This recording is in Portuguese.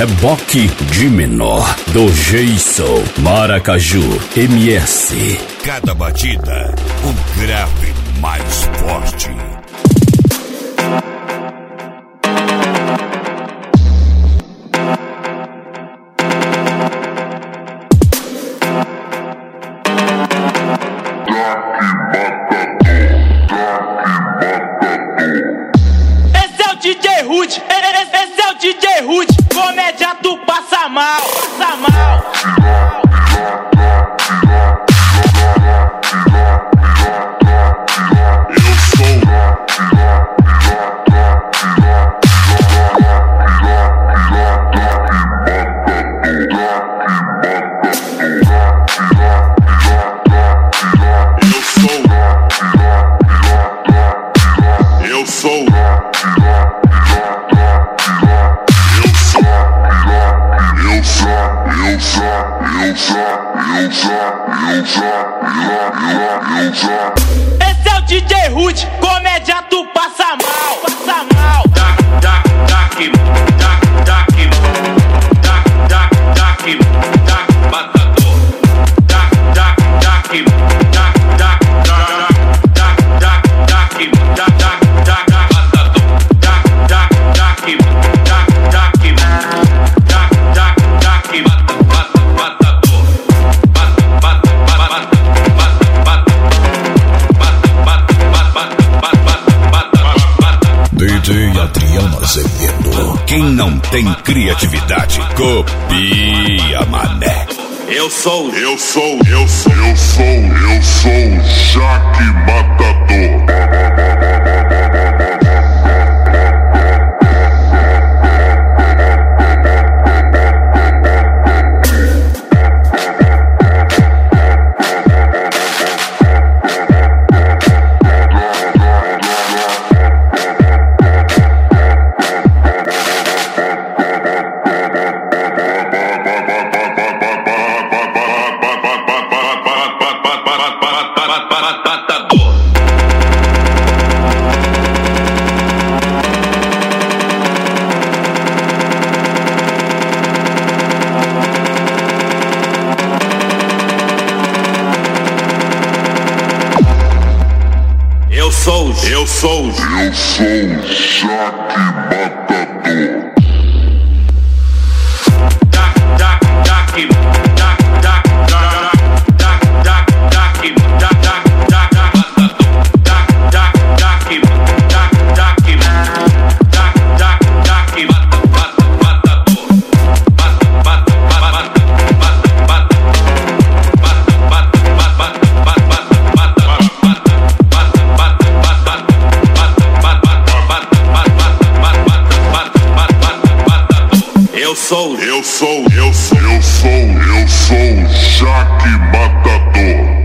Reboque de menor, do Geyson, Maracaju, MS. Cada batida, um grave mais forte. Esse é o DJ Rude, esse é o DJ Rude. Comédia tu passa mal, passa mal. Esse é o DJ Rude, comédia tu passa mal, passa mal. Matador. DJ Adriano Azevedo. Quem não tem criatividade, copia, mané. Eu sou Jaque Matador. Eu sou Jaque Matador. Eu sou Jaque Matador.